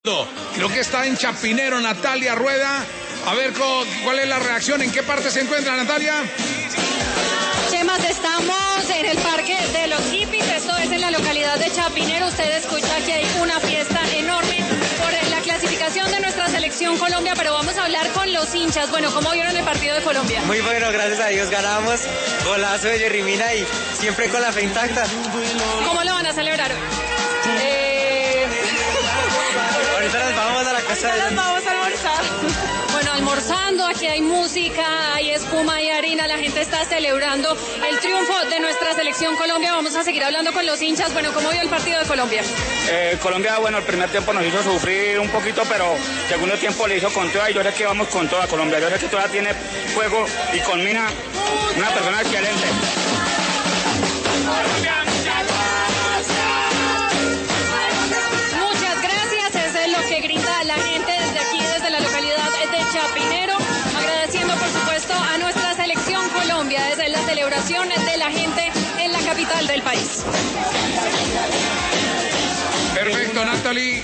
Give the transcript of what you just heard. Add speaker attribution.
Speaker 1: Creo que está en Chapinero Natalia Rueda. A ver cuál es la reacción, en qué parte se encuentra Natalia.
Speaker 2: Chemas, estamos en el Parque de los Hippies, esto es en la localidad de Chapinero. Usted escucha que hay una fiesta enorme por la clasificación de nuestra selección Colombia, pero vamos a hablar con los hinchas. Bueno, ¿cómo vieron el partido de Colombia?
Speaker 3: Muy bueno, gracias a Dios ganamos, golazo de Jerry Mina y siempre con la fe intacta.
Speaker 2: ¿Cómo lo van a celebrar hoy?
Speaker 3: Ahorita nos vamos a la casa de...
Speaker 2: Nos vamos a almorzar. Bueno, almorzando, aquí hay música, hay espuma, hay harina, la gente está celebrando el triunfo de nuestra selección Colombia. Vamos a seguir hablando con los hinchas. Bueno, ¿cómo vio el partido de Colombia?
Speaker 4: Colombia, bueno, el primer tiempo nos hizo sufrir un poquito, pero el segundo tiempo le hizo con toda y yo sé que vamos con toda Colombia. Yo sé que todavía tiene fuego y con Mina, una persona excelente.
Speaker 2: Muchas gracias, eso es lo que grita la gente desde aquí, desde la localidad de Chapinero, agradeciendo por supuesto a nuestra selección Colombia, desde la celebración de la gente en la capital del país.
Speaker 1: Perfecto, Natalie.